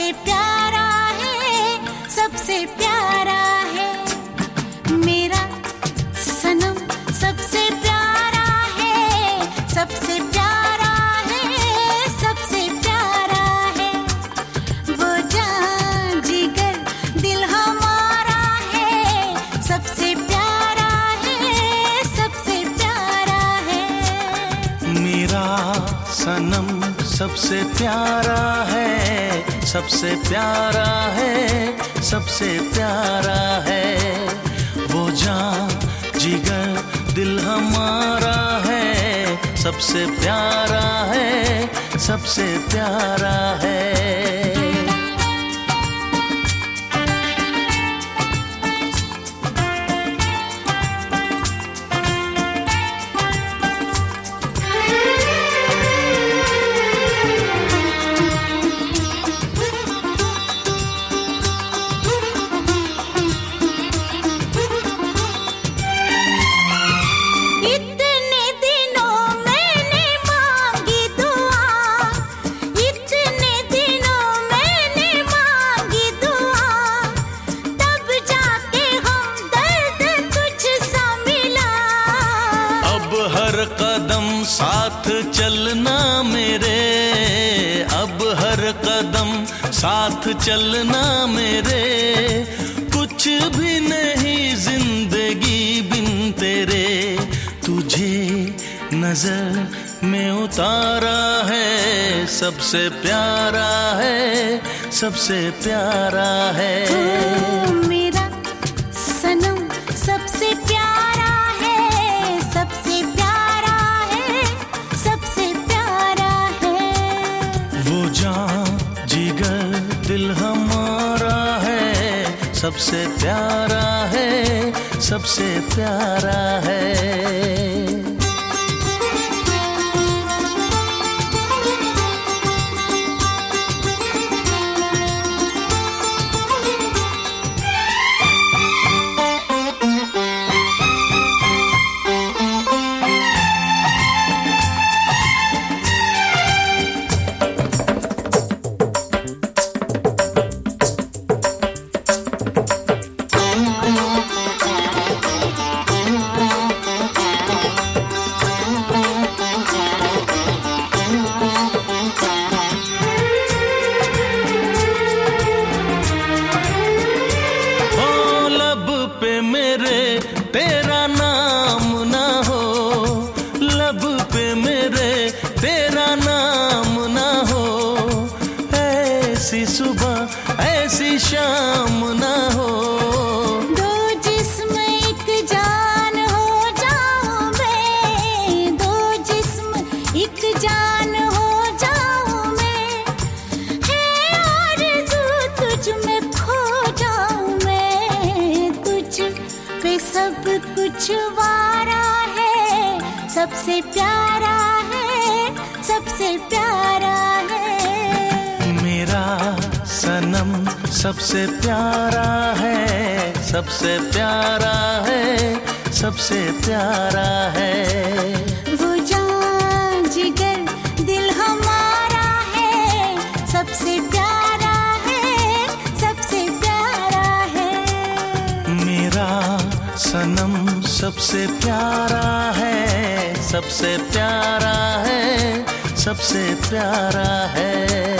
सबसे प्यारा है, सबसे प्यारा है मेरा सनम, सबसे प्यारा है, सबसे प्यारा है, सबसे प्यारा है वो जान जिगर दिल हमारा है, सबसे प्यारा है, सबसे प्यारा है मेरा सनम सबसे प्यारा है, सबसे प्यारा है, सबसे प्यारा है वो जान जिगर दिल हमारा है, सबसे प्यारा है, सबसे प्यारा है। कदम साथ चलना मेरे, अब हर कदम साथ चलना मेरे, कुछ भी नहीं जिंदगी बिन तेरे, तुझे नजर में उतारा है, सबसे प्यारा है, सबसे प्यारा है मेरा सनम सबसे प्यारा है, सबसे प्यारा है, सबसे प्यारा है वो जान जिगर दिल हमारा है, सबसे प्यारा है, सबसे प्यारा है। तेरा नाम ना हो, लब पे मेरे तेरा नाम ना हो, ऐसी सुबह ऐसी शाम ना हो, दो जिस्म एक जान हो जाऊं मैं, दो जिस्म एक जान हो जाऊं मैं, है आरज़ू तुझ में खो जाऊं मैं, तुझ पे सब कुछ वारा है, सबसे प्यारा है, सबसे प्यारा है मेरा सनम सबसे प्यारा है, सबसे प्यारा है, सबसे प्यारा है वो जान जिगर दिल हमारा है, सबसे प्यारा है, सबसे प्यारा है मेरा सनम सबसे प्यारा है, सबसे प्यारा है, सबसे प्यारा है।